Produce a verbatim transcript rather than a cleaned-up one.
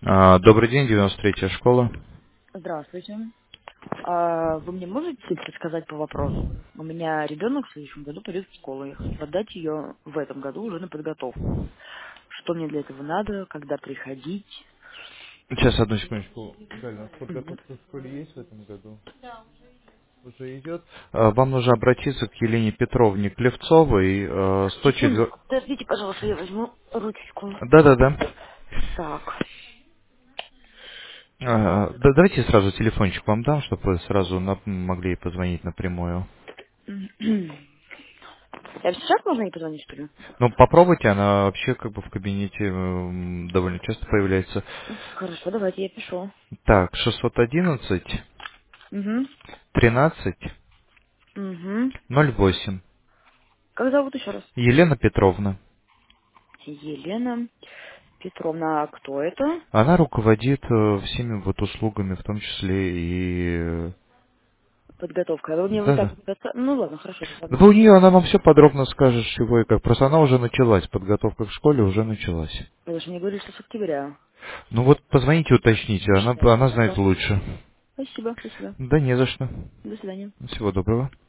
А, Добрый день, девяносто третья школа. Здравствуйте. А вы мне можете подсказать по вопросу? У меня ребенок в следующем году пойдет в школу. Я хочу отдать ее в этом году уже на подготовку. Что мне для этого надо, когда приходить? Сейчас, одну секундочку. Галя, у нас Мгм. подготовка в школе есть в этом году? Уже идет? А, Вам нужно обратиться к Елене Петровне Клевцовой, э, сто четыре... Секундочку, подождите, пожалуйста, я возьму ручку. Да-да-да. Так. А, да, давайте сразу телефончик вам дам, чтобы вы сразу на- могли позвонить напрямую. Я сейчас можно ей позвонить, что ли? Ну, попробуйте, она вообще как бы в кабинете м, довольно часто появляется. Хорошо, давайте я пишу. Так, шестьсот одиннадцать Угу. тринадцать Угу. ноль восемь. Как зовут еще раз? Елена Петровна. Елена Петровна. А кто это? Она руководит э, всеми вот услугами, в том числе и... э, Подготовка. А вы мне вот так Да-да. вот... подска- Ну ладно, хорошо, Да ладно. у нее она вам все подробно скажет, с чего и как. Просто она уже началась, подготовка к школе уже началась. Вы же мне говорили, что с октября. Ну вот позвоните, уточните, она, Считайте. она знает Согласна. лучше. Спасибо, спасибо. Да не за что. До свидания. Всего доброго.